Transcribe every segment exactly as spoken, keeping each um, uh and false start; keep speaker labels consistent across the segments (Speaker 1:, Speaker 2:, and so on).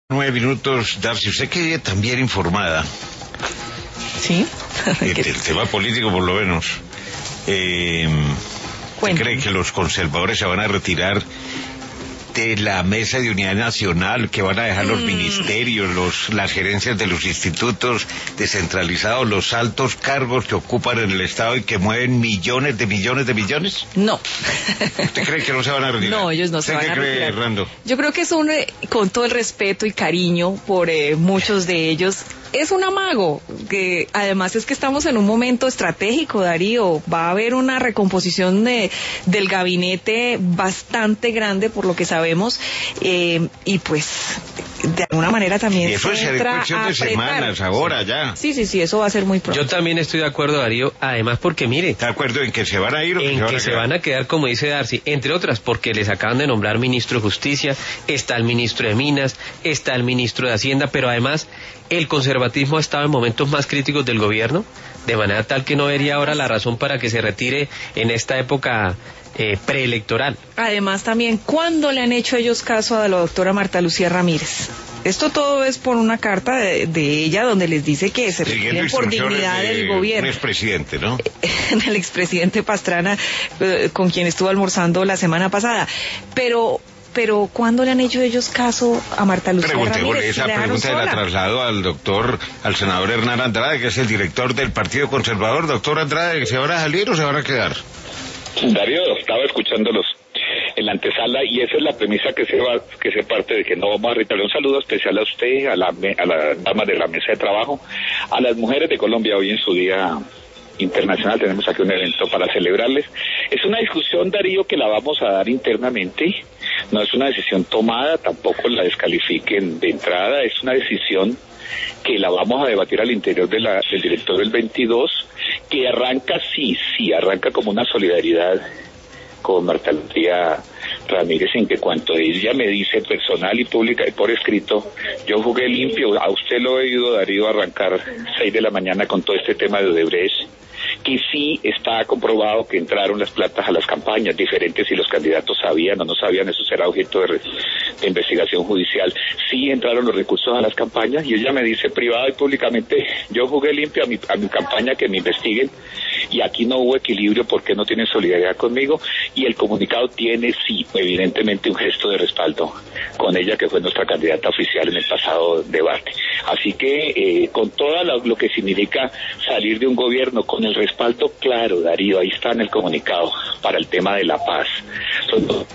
Speaker 1: Nueve minutos, Darcy, usted que también informada.
Speaker 2: Sí.
Speaker 1: El, el tema político, por lo menos. Eh, ¿Usted cree que los conservadores se van a retirar de la mesa de unidad nacional, que van a dejar los mm. ministerios, los, las gerencias de los institutos descentralizados, los altos cargos que ocupan en el Estado y que mueven millones de millones de millones?
Speaker 2: No.
Speaker 1: ¿Usted cree que no se van a retirar?
Speaker 2: No, ellos no se van a retirar.
Speaker 1: ¿Usted qué cree, Hernando?
Speaker 2: Yo creo que es un, con todo el respeto y cariño por eh, muchos de ellos, es un amago, que además es que estamos en un momento estratégico, Darío. Va a haber una recomposición de, del gabinete bastante grande, por lo que sabemos, eh, y pues de alguna manera también
Speaker 1: y eso
Speaker 2: se
Speaker 1: es
Speaker 2: entra
Speaker 1: cuestión de semanas, ahora ya.
Speaker 2: Sí, sí, sí, eso va a ser muy pronto.
Speaker 3: Yo también estoy de acuerdo, Darío, además porque mire...
Speaker 1: ¿Está de acuerdo en que se van a ir o
Speaker 3: en
Speaker 1: que se van
Speaker 3: que
Speaker 1: a
Speaker 3: se
Speaker 1: quedar?
Speaker 3: van a quedar, como dice Darcy, entre otras, porque les acaban de nombrar ministro de Justicia, está el ministro de Minas, está el ministro de Hacienda, pero además el conservatismo ha estado en momentos más críticos del gobierno, de manera tal que no vería ahora la razón para que se retire en esta época eh, preelectoral.
Speaker 2: Además también, ¿cuándo le han hecho ellos caso a la doctora Marta Lucía Ramírez? Esto todo es por una carta de, de ella donde les dice que se retiren por dignidad
Speaker 1: de
Speaker 2: del gobierno.
Speaker 1: Un expresidente, ¿no?
Speaker 2: El expresidente Pastrana, eh, con quien estuvo almorzando la semana pasada. Pero... Pero ¿cuándo le han hecho ellos caso a Marta Lucía Ramírez?
Speaker 1: Esa pregunta la traslado al doctor, al senador Hernán Andrade, que es el director del Partido Conservador. Doctor Andrade, ¿se van a salir o se van a quedar?
Speaker 4: Darío, estaba escuchándolos en la antesala y esa es la premisa que se va, que se parte de que no vamos a retirar. Un saludo especial a usted, a la, a la dama de la mesa de trabajo, a las mujeres de Colombia hoy en su día internacional. Tenemos aquí un evento para celebrarles. Es una discusión, Darío, que la vamos a dar internamente. No es una decisión tomada, tampoco la descalifiquen de entrada. Es una decisión que la vamos a debatir al interior de la, del director del veintidós, que arranca, sí, sí, arranca como una solidaridad con Marta Lucía Ramírez, en que cuanto ella me dice personal y pública y por escrito, yo jugué limpio. A usted lo he oído, Darío, arrancar seis de la mañana con todo este tema de Odebrecht, que sí está comprobado que entraron las platas a las campañas, diferentes si los candidatos sabían o no sabían, eso será objeto de, de investigación judicial. Sí entraron los recursos a las campañas y ella me dice privada y públicamente, yo jugué limpio a mi, a mi campaña, que me investiguen, y aquí no hubo equilibrio porque no tienen solidaridad conmigo, y el comunicado tiene, sí, evidentemente un gesto de respaldo con ella, que fue nuestra candidata oficial en el pasado debate. Así que eh, con todo lo, lo que significa salir de un gobierno, con el respaldo claro, Darío, ahí está en el comunicado para el tema de la paz. Son dos,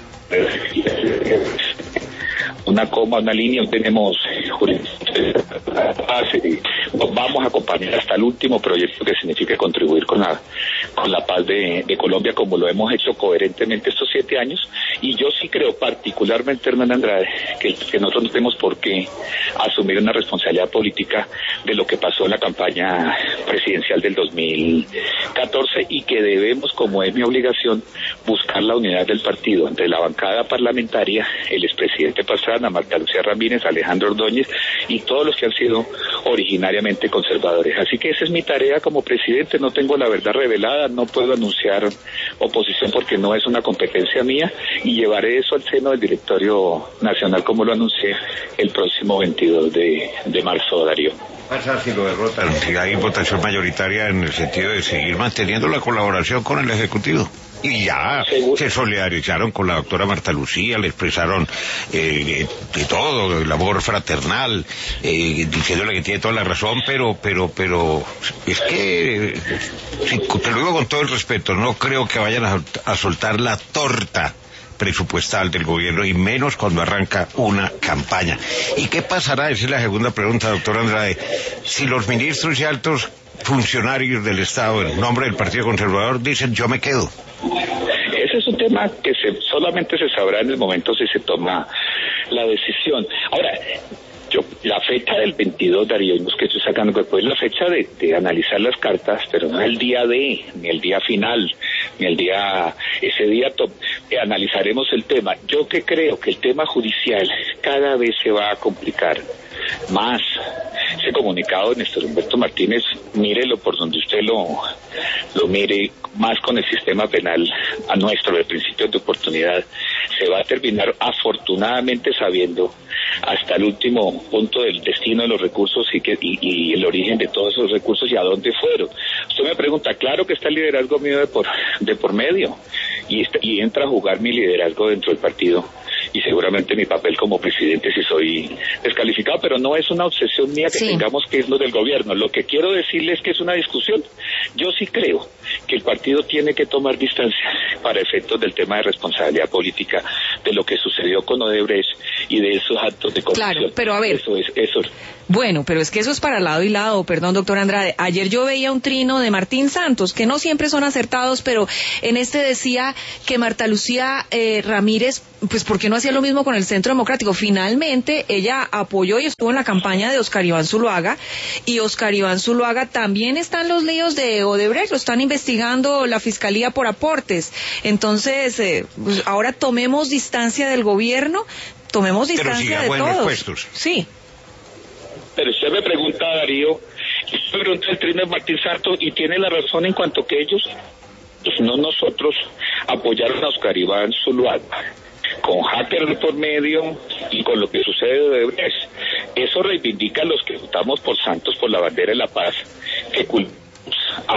Speaker 4: una coma, una línea, tenemos vamos a acompañar hasta el último proyecto que signifique contribuir con la con la paz de, de Colombia, como lo hemos hecho coherentemente estos siete años, y yo sí creo particularmente, Hernán Andrade, que, que nosotros no tenemos por qué asumir una responsabilidad política de lo que pasó en la campaña presidencial del dos mil catorce, y que debemos, como es mi obligación, buscar la unidad del partido entre la bancada parlamentaria, el expresidente Pastrana, Marta Lucía Ramírez, Alejandro Ordóñez y todos los que han sido originariamente conservadores. Así que esa es mi tarea como presidente. No tengo la verdad revelada, no puedo anunciar oposición porque no es una competencia mía, y llevaré eso al seno del directorio nacional, como lo anuncié el próximo veintidós de marzo, Darío.
Speaker 1: Pasa si lo derrotan, si hay votación mayoritaria en el sentido de seguir manteniendo la colaboración con el Ejecutivo. Y ya ¿Seguro? Se solidarizaron con la doctora Marta Lucía, le expresaron eh, de todo, el amor fraternal, eh, diciéndole que tiene toda la razón, pero, pero, pero, es que, si, te lo digo con todo el respeto, no creo que vayan a, a soltar la torta presupuestal del gobierno, y menos cuando arranca una campaña. ¿Y qué pasará? Esa es la segunda pregunta, doctor Andrade. Si los ministros y altos funcionarios del Estado, en nombre del Partido Conservador, dicen yo me quedo.
Speaker 4: Ese es un tema que se, solamente se sabrá en el momento si se toma la decisión. Ahora, yo, la fecha del veintidós, Darío, vimos que estoy sacando, que fue la fecha de, de analizar las cartas, pero no el día de, ni el día final, ni el día, ese día to, eh, analizaremos el tema. Yo que creo que el tema judicial cada vez se va a complicar más. Ese comunicado de Néstor Humberto Martínez, mírelo por donde usted lo, lo mire, más con el sistema penal a nuestro, de principios de oportunidad, se va a terminar afortunadamente sabiendo hasta el último punto del destino de los recursos y, que, y, y el origen de todos esos recursos y a dónde fueron. Usted me pregunta, claro que está el liderazgo mío de por, de por medio y, está, y entra a jugar mi liderazgo dentro del partido y seguramente mi papel como presidente si soy descalificado, pero no es una obsesión mía que sí. tengamos que irnos del gobierno. Lo que quiero decirles es que es una discusión. Yo sí creo que el partido tiene que tomar distancia para efectos del tema de responsabilidad política de lo que sucedió con Odebrecht y de esos actos de corrupción.
Speaker 2: Claro, pero a ver.
Speaker 4: Eso es, eso.
Speaker 2: Bueno, pero es que eso es para lado y lado, perdón, doctor Andrade. Ayer yo veía un trino de Martín Santos, que no siempre son acertados, pero en este decía que Marta Lucía eh, Ramírez, pues ¿por qué no hacía lo mismo con el Centro Democrático? Finalmente, ella apoyó y estuvo en la campaña de Oscar Iván Zuluaga, y Oscar Iván Zuluaga también está en los líos de Odebrecht, lo están investigando la Fiscalía por aportes. Entonces, eh, pues ahora tomemos distancia del gobierno, tomemos distancia de todos.
Speaker 1: Puestos.
Speaker 2: Sí.
Speaker 4: Pero usted me pregunta, Darío, usted me pregunta el trino de Martín Santos y tiene la razón en cuanto que ellos, pues no nosotros, apoyaron a Oscar Iván Zuluaga con hackers por medio y con lo que sucede de Odebrecht. Eso reivindica a los que votamos por Santos, por la bandera de la paz, que culpamos a...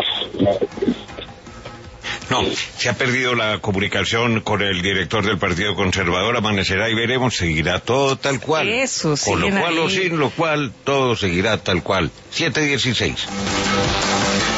Speaker 1: No, se ha perdido la comunicación con el director del Partido Conservador, amanecerá y veremos, seguirá todo tal cual.
Speaker 2: Eso, sí.
Speaker 1: Con lo cual
Speaker 2: ahí.
Speaker 1: o sin lo cual, todo seguirá tal cual. siete dieciséis.